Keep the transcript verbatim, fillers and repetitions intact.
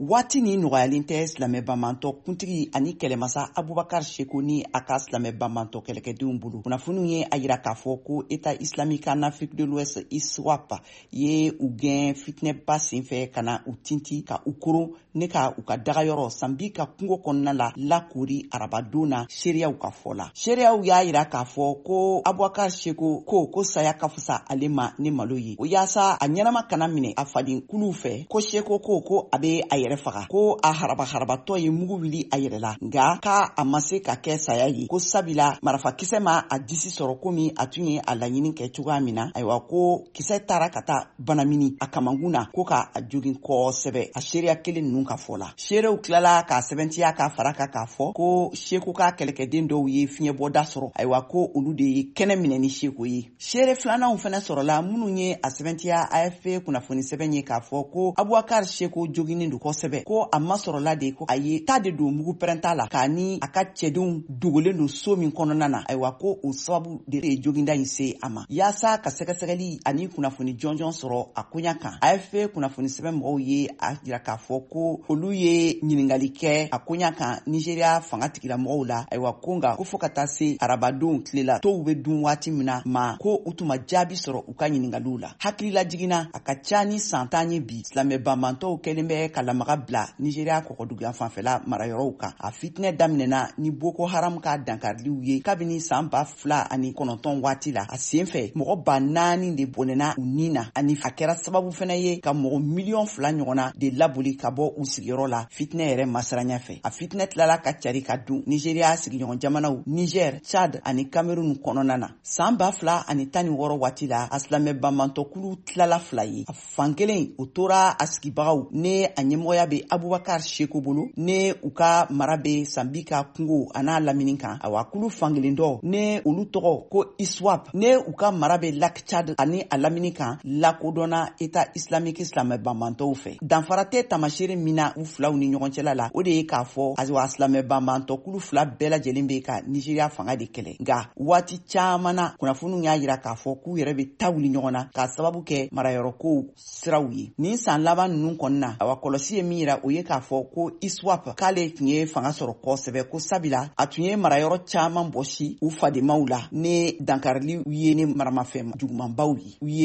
waati ni nɔgɔyalen tɛ silamɛbamantɔ kuntigi ani kɛlɛmasa Abubakar Sheko ni a ka silamɛbamantɔ kɛlɛkɛdenw bolo. Kunnafoniw ye a yira k'a fɔ ko État islamique en Afrique de l'Ouest I S W A P ye u gɛn fitinɛba senfɛ ka na u tinti ka u koron ne ka u ka dagayɔrɔ Sanbi ka kungo kɔnɔna la lakori arabadon na seereyaw ka fɔ la. Seereyaw y'a yira k'a fɔ ko Abubakar Sheko ko ko saya ka fusa ale ma ni malo ye. O yaasa a ɲɛnama kana minɛ a faden kuluw fɛ ko Sheko ko ko a be a yɛrɛ faga, ko a haraba harabatɔ ye mugu wili a yɛrɛ la, nga ka a ma se ka kɛ saya ye, ko sabila marifa kisɛ ma a disi sɔrɔ komi a tun ye a laɲini kɛ cogoya min na. Ayiwa ko kisɛ taara ka taa banamini a kamankun na ko ka a jogin kɔsɛbɛ a seereya kelen ninnu ka fɔ la. Seerew tilala k'a sɛbɛntiya ka fara kan k'a fɔ ko Sheko ka kɛlɛkɛden dɔw ye fiɲɛbɔda sɔrɔ, ayiwa ko olu de ye kɛnɛ minɛ ni Sheko ye. Seere filananw fɛnɛ sɔrɔla minnu ye a sɛbɛntiya A F P kunnafoni sɛbɛn ye k'a fɔ ko Abubakar Sheko joginen don kosɛbɛ, ko a ma sɔrɔla de ko a ye ta de don mugu pɛrɛnta la k'a ni a ka cɛdenw dogolen don so min kɔnɔna na. Ayiwa ko o sababu de ye joginda in se a ma. Yaasa ka sɛgɛsɛgɛli ani kunnafoni jɔnjɔn sɔrɔ a koɲa kan, A F P kunnafoni sɛbɛn mɔgɔw ye a jira k'a fɔ ko olu ye ɲiningali kɛ a koɲa kan Nigeria fanga tigilamɔgɔw la. Ayiwa ko nka ko fɔ ka taa se arabadon tilela tow be dun waati min na ma ko u tun ma jaabi sɔrɔ u ka ɲiningaliw la. Hakilila jiginna a ka ca ni san tan ye bi silamɛbamantɔw kɛlen bɛ ka lamaga bila Nigeria kɔkɔduguya fanfɛla marayɔrɔw kan. A fitinɛ daminɛna ni Boko Haram ka dankariliw ye kabini san ba fila ani kɔnɔntɔn waati la. A senfɛ mɔgɔ ba naani de bɔnɛna u nin na, ani a kɛra sababu fɛnɛ ye ka mɔgɔ miliyɔn fila ɲɔgɔnna de laboli ka bɔ u sigiyɔrɔ la fitinɛ yɛrɛ masiranya fɛ. A fitinɛ tilala ka cari ka dun Nigeria sigiɲɔgɔn jamanaw Niger, Chad ani Cameroun kɔnɔna na. San ba fila ani tan ni wɔɔrɔ waati la a silamɛbamantɔkulu tilala fila ye. A fan kelen o tora a sigibagaw ne a ɲɛmɔgɔya be Abubakar Sheko bolo, ne u ka mara be Sanbi ka kungo a n'a lamini kan. Awa kulu fankelen dɔ ne olu tɔgɔ ko I S W A P, ne u ka mara be Lac Chad ani a lamini kan lakodɔnna État islamique silamɛbamantɔw fɛ. Danfara tɛ tamasere min na u filaw ni ɲɔgɔn cɛla la, o de ye k'a fɔ ayiwa silamɛbamantɔkulu fila bɛɛ lajɛlen be ka Nigeria fanga de kɛlɛ. Nga waati caman na kunnafoniw y'a yira k'a fɔ k'u yɛrɛ be ta wuli ɲɔgɔn na k'a sababu kɛ marayɔrɔkow siraw ye. Nin san laban ninnu kɔnɔna awa kɔlɔsi ye min yira o ye k'a fɔ ko I S W A P k'ale tun ye fanga sɔrɔ kosɛbɛ, ko sabila a tun ye marayɔrɔ caman bɔsi u fademaw la ne dankarili ye ni maramafɛn jugumanbaw ye. U ye